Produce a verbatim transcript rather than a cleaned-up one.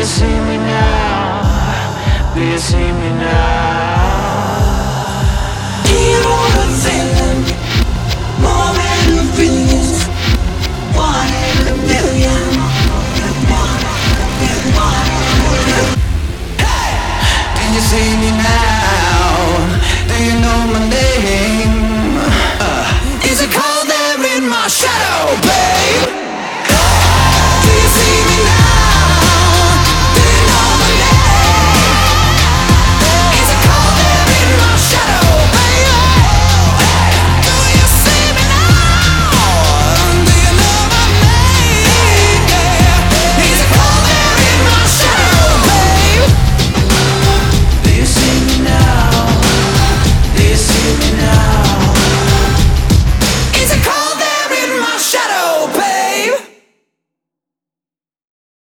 you see me now? Do you see me now? Do you know the feeling? More than a billion. One in a million. One in a million. Hey! Do you see me now? Do you know my name? Uh, is it cold there in my shadow, babe?